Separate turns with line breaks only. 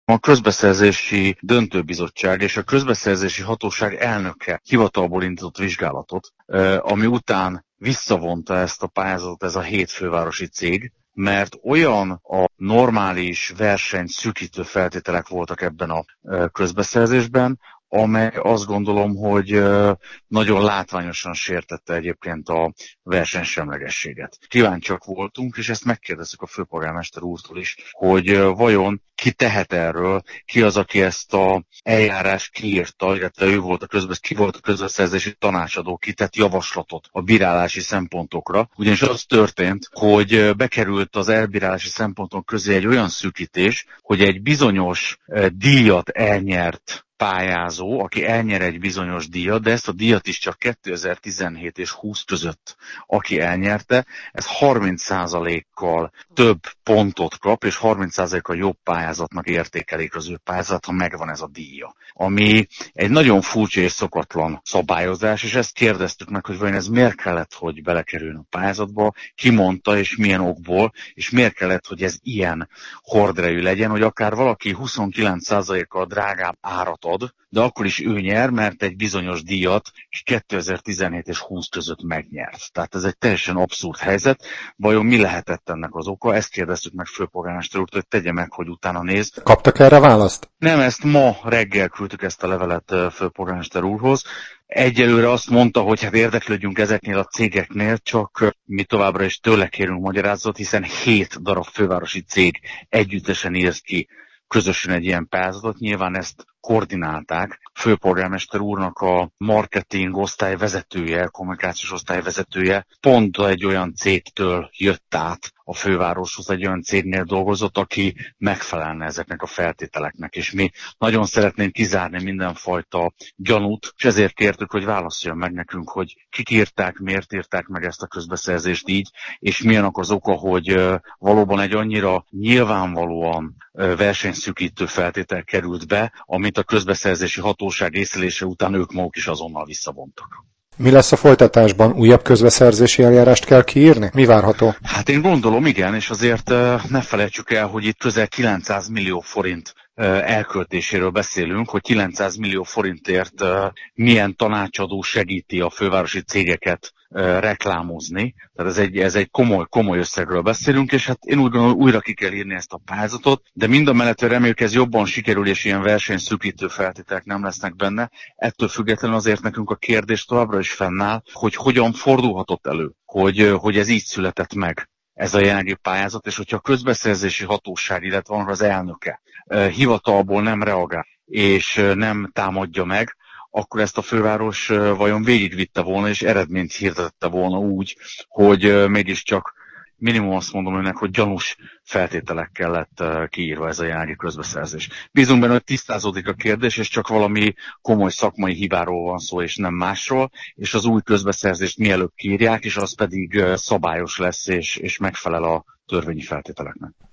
A közbeszerzési döntőbizottság és a közbeszerzési hatóság elnöke hivatalból indított vizsgálatot, ami után visszavonta ezt a pályázatot ez a 7 fővárosi cég, mert olyan a normális verseny szűkítő feltételek voltak ebben a közbeszerzésben, amely azt gondolom, hogy nagyon látványosan sértette egyébként a versenysemlegességet. Kíváncsiak voltunk, és ezt megkérdeztük a főpolgármester úrtól is, hogy vajon ki tehet erről, ki az, aki ezt az eljárást kiírta, illetve ki volt a közbeszerzési tanácsadó, ki tett javaslatot a bírálási szempontokra. Ugyanis az történt, hogy bekerült az elbírálási szempontok közé egy olyan szűkítés, hogy egy bizonyos díjat elnyert pályázó, aki elnyer egy bizonyos díjat, de ezt a díjat is csak 2017 és 20 között, aki elnyerte, ez 30%-kal több pontot kap, és 30%-kal jobb pályázatnak értékelik az ő pályázat, ha megvan ez a díja. Ami egy nagyon furcsa és szokatlan szabályozás, és ezt kérdeztük meg, hogy vajon ez miért kellett, hogy belekerüljön a pályázatba, ki mondta, és milyen okból, és miért kellett, hogy ez ilyen horderejű legyen, hogy akár valaki 29%-kal drágább árat ad, de akkor is ő nyer, mert egy bizonyos díjat 2017 és 20 között megnyert. Tehát ez egy teljesen abszurd helyzet. Vajon mi lehetett ennek az oka? Ezt kérdeztük meg főpolgármester úrtól, hogy tegye meg, hogy utána néz.
Kaptak erre választ?
Nem, ezt ma reggel küldtük ezt a levelet főpolgármester úrhoz. Egyelőre azt mondta, hogy hát érdeklődjünk ezeknél a cégeknél, csak mi továbbra is tőle kérünk magyarázatot, hiszen 7 darab fővárosi cég együttesen írt ki közösen egy ilyen pályázatot. Nyilván ezt koordinálták. Főpolgármester úrnak a marketing osztály vezetője, kommunikációs osztály vezetője pont egy olyan cégtől jött át a fővároshoz, egy olyan cégnél dolgozott, aki megfelelne ezeknek a feltételeknek, és mi nagyon szeretnénk kizárni mindenfajta gyanút, és ezért kértük, hogy válaszoljon meg nekünk, hogy kik írták, miért írták meg ezt a közbeszerzést így, és milyen az oka, hogy valóban egy annyira nyilvánvalóan versenyszűkítő feltétel került be, amit a közbeszerzési hatóság észlelése után ők maguk is azonnal visszavontak.
Mi lesz a folytatásban? Újabb közbeszerzési eljárást kell kiírni? Mi várható?
Hát én gondolom, igen, és azért ne felejtsük el, hogy itt közel 900 millió forint elköltéséről beszélünk, hogy 900 millió forintért milyen tanácsadó segíti a fővárosi cégeket reklámozni. Tehát ez egy komoly összegről beszélünk, és hát én úgy gondolom, újra ki kell írni ezt a pályázatot, de mindamellett reméljük, ez jobban sikerül, és ilyen versenyszűkítő feltételek nem lesznek benne. Ettől függetlenül azért nekünk a kérdés továbbra is fennáll, hogy hogyan fordulhatott elő, hogy ez így született meg, ez a jelenlegi pályázat, és hogyha a közbeszerzési hatóság, illetve van az elnöke hivatalból nem reagál, és nem támadja meg, akkor ezt a főváros vajon végigvitte volna, és eredményt hirdette volna úgy, hogy mégiscsak minimum azt mondom önnek, hogy gyanús feltételekkel lett kiírva ez a jelenlegi közbeszerzés. Bízunk benne, hogy tisztázódik a kérdés, és csak valami komoly szakmai hibáról van szó, és nem másról, és az új közbeszerzést mielőbb kiírják, és az pedig szabályos lesz, és megfelel a törvényi feltételeknek.